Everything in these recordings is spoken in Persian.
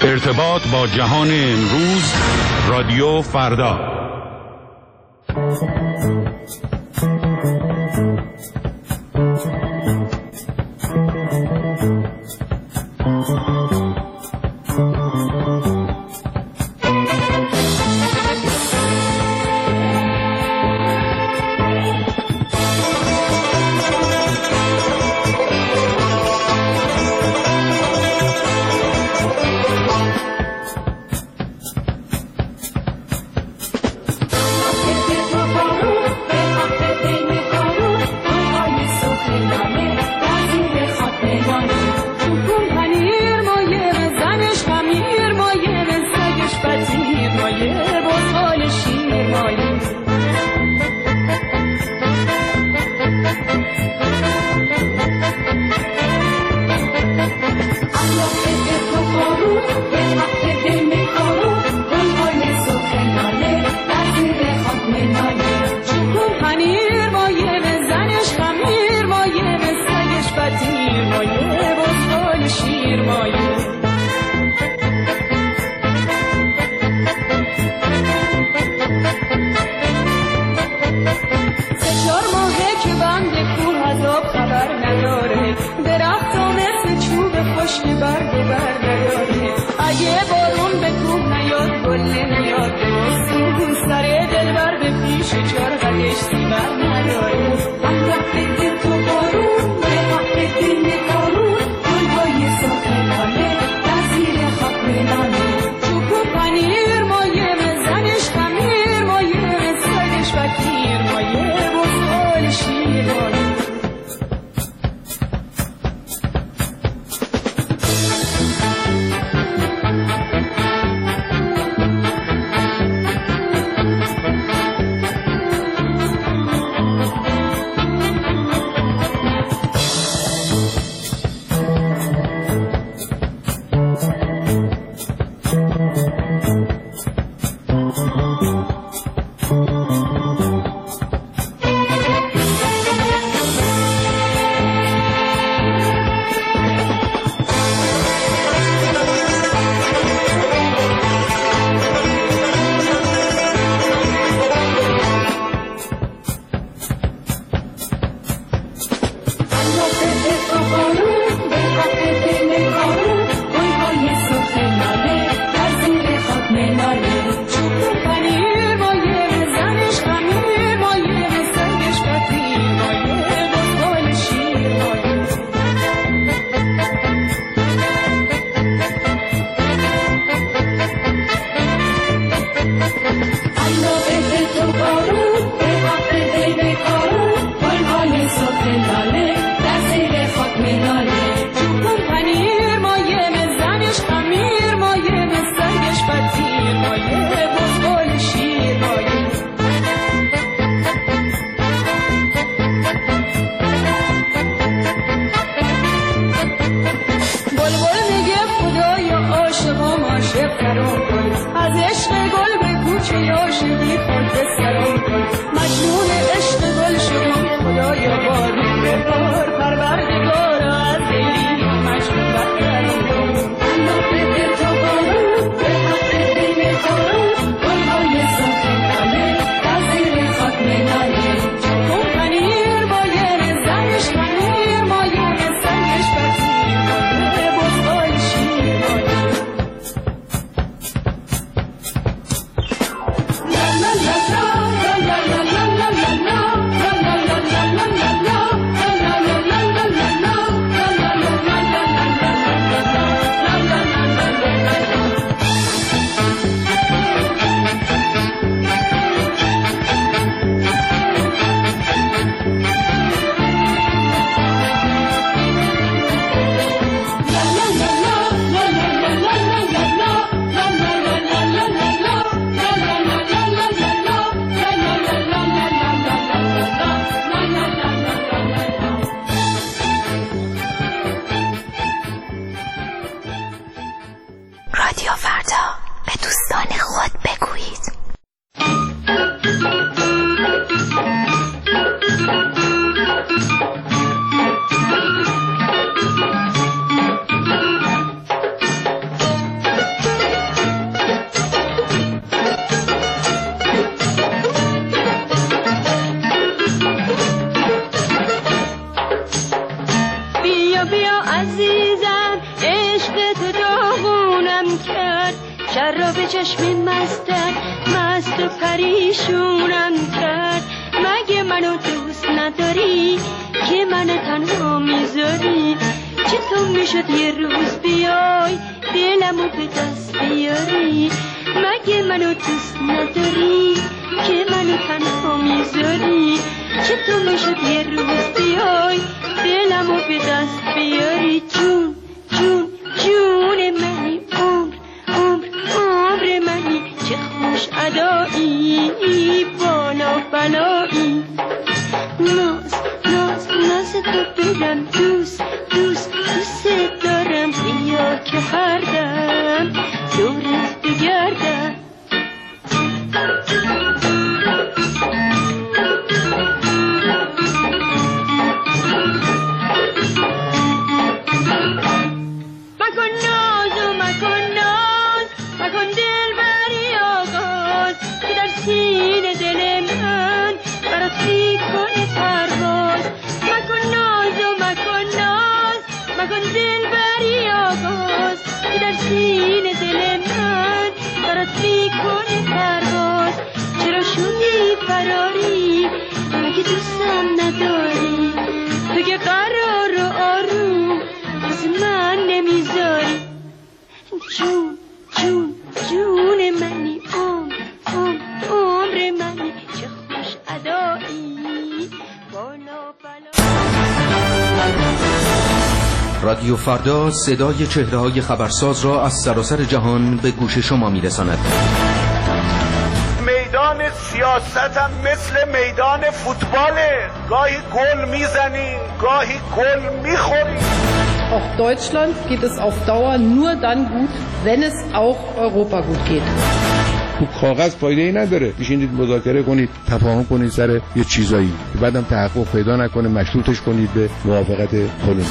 ارتباط با جهان امروز، رادیو فردا. شراب چشم مستت مست و پریشونم کرد. مگه منو دوست نداری که منو تنها میذاری؟ چطور میشد یه روز بیای دلمو به دست بیاری؟ مگه منو دوست نداری که منو تنها میذاری؟ چطور میشد یه روز بیای دلمو به دست بیاری؟ جون جون جون منی، عمر منی، چه خوش ادایی، بالا بلایی. ناز تو بدم دوست دارم، بیا که هر دم دورت بگردم. مکن دل بری آغاز که در سینه دل من برات میکنه پرواز. مکن دل بری آغاز که در سینه دل من برات میکنه پرواز. چرا شدی فراری مگه دوستم نداری؟ تو که قرار و آروم از من نمیذاری. جون منی، عمر منی، چه خوش ادایی، بالا بلا. رادیو فردا صدای چهره‌های خبرساز را از سراسر جهان به گوش شما میرساند. میدان سیاست هم مثل میدان فوتباله، گاهی گل میزنی گاهی گل میخوری. Auch Deutschland geht es auf Dauer nur dann gut, wenn es auch Europa gut geht. تو کاغذ فایده ای نداره، بشینید مذاکره کنید، تفاهم کنید سر یه چیزایی که بعدم تحقق پیدا نکنه مشروطش کنید به موافقت کلمبیا.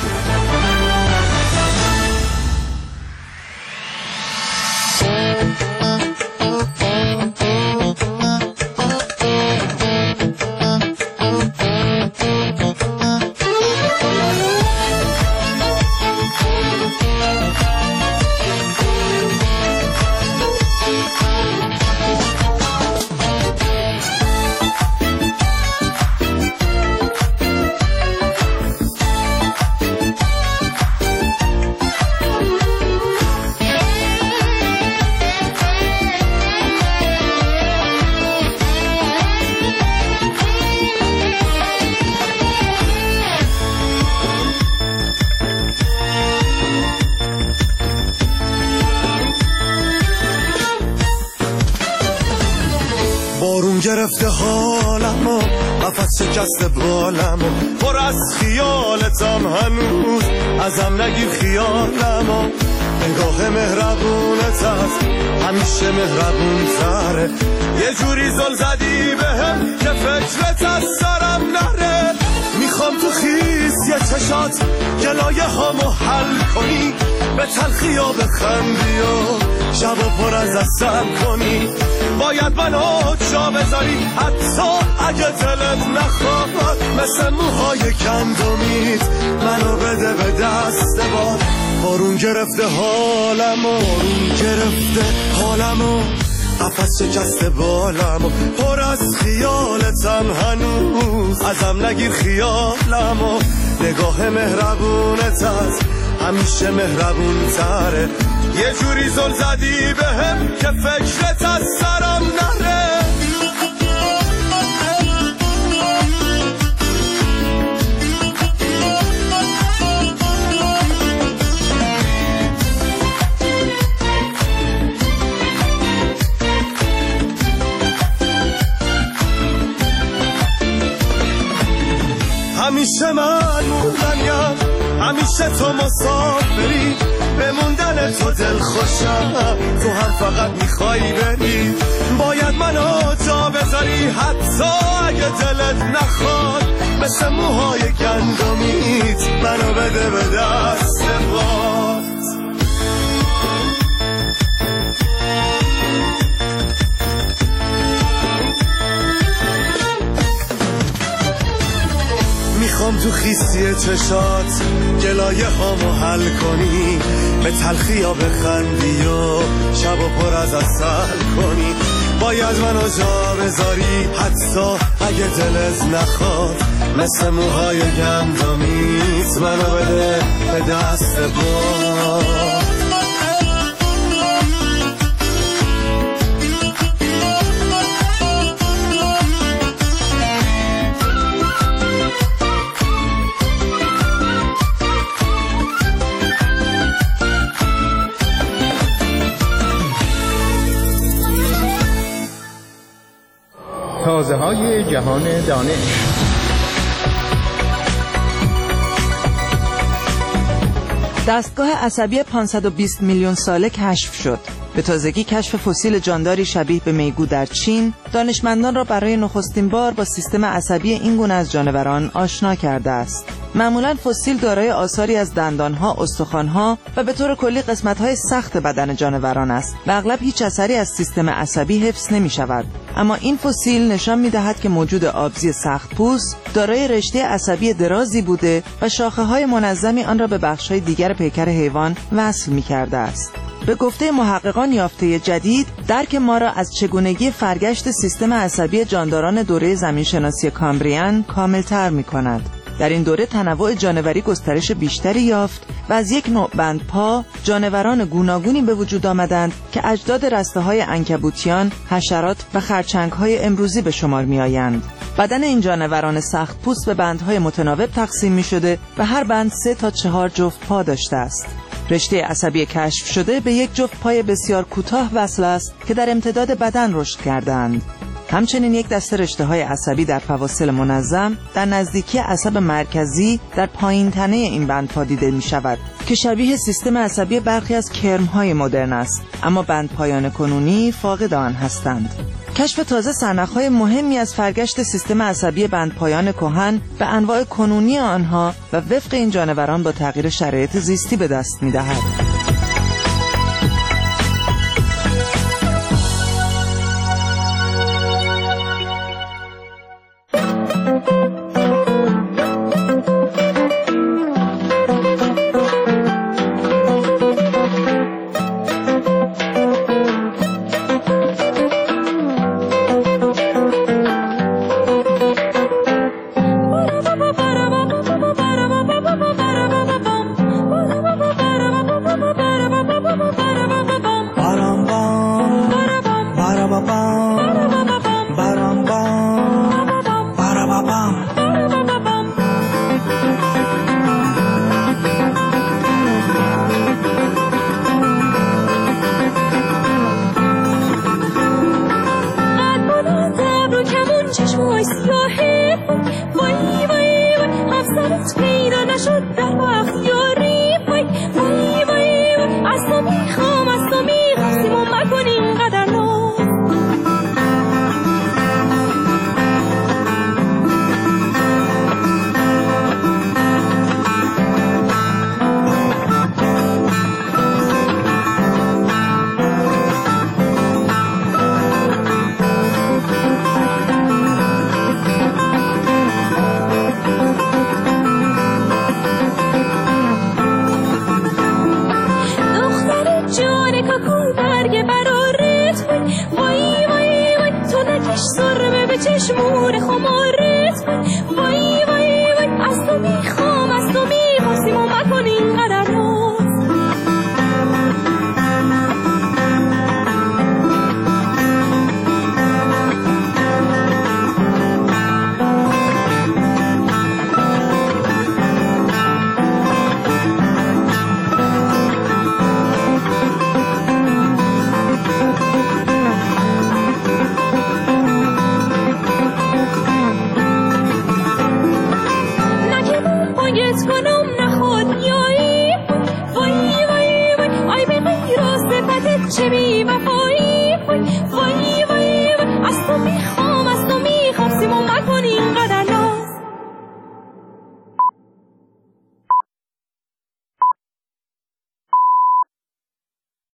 بارون گرفته حالمو، قفس شکسته بالمو، پر از خیالتم هنوز، ازم نگیر خیالمو. نگاه مهربونت هست همیشه مهربون تره، یه جوری زل زدی بهم که فکرت از سرم نره. میخوام تو خیس یه چشات گلایه هامو حل کنی، به تلخی ها بخندی و شبا پر از دستم کنی. باید منو جا بذاری حتی اگه دلت نخواد، مثل موهای گندمیت منو بده به دست باد. بارون گرفته حالمو، قفس شکسته بالمو، پر از خیالتم هنوز، ازم نگیر خیالمو. نگاه مهربونت هست همیشه مهربون تره، یه جوری زل زدی بهم که فکرت از سرم نره. همیشه من موندنیم، همیشه تو مسافری، به موندن تو دل خوشم، تو هم فقط میخوایی بری. باید منو جا بذاری حتی اگه دلت نخواد، مثل موهای گندمیت منو بده به دست باد. میخوام تو خیس سبزی چشات گلایه هامو حل کنی، به تلخی ها بخندی و شب و پر از عسل کنی. باید منو جا بذاری حتی اگه دلت نخواد، مثل موهای گندمیت منو بده به دست باد. تازه‌های جهان دانش. دستگاه عصبی 520 میلیون ساله کشف شد. به تازگی کشف فسیل جانداری شبیه به میگو در چین دانشمندان را برای نخستین بار با سیستم عصبی این گونه از جانوران آشنا کرده است. معمولاً فسیل دارای آثاری از دندانها، استخوانها و به طور کلی قسمت‌های سخت بدن جانوران است و اغلب هیچ اثری از سیستم عصبی حفظ نمی‌شود. اما این فسیل نشان می‌دهد که موجود آبزی سخت‌پوست دارای رشته عصبی درازی بوده و شاخه‌های منظمی آن را به بخش‌های دیگر پیکر حیوان وصل می‌کرده است. به گفته محققان یافته جدید درک ما را از چگونگی فرگشت سیستم عصبی جانداران دوره زمینشناسی کامبریان کاملتر می‌کند. در این دوره تنوع جانوری گسترش بیشتری یافت و از یک نوع بندپا جانوران گوناگونی به وجود آمدند که اجداد رسته‌های عنکبوتیان، حشرات و خرچنگ‌های امروزی به شمار می‌آیند. بدن این جانوران سخت پوست به بندهای متناوب تقسیم می‌شده و هر بند 3 تا 4 جفت پا داشته است. رشته عصبی کشف شده به یک جفت پای بسیار کوتاه وصل است که در امتداد بدن رشد کردند. همچنین یک دسته رشته‌های عصبی در فواصل منظم در نزدیکی عصب مرکزی در پایین تنه این بندپا دیده می‌شود که شبیه سیستم عصبی برخی از کرم‌های مدرن است، اما بندپایان کنونی فاقد آن هستند. کشف تازه سرنخ‌های مهمی از فرگشت سیستم عصبی بندپایان کهن به انواع کنونی آنها و وفق این جانوران با تغییر شرایط زیستی به دست می‌دهد. چه بی وفایی وای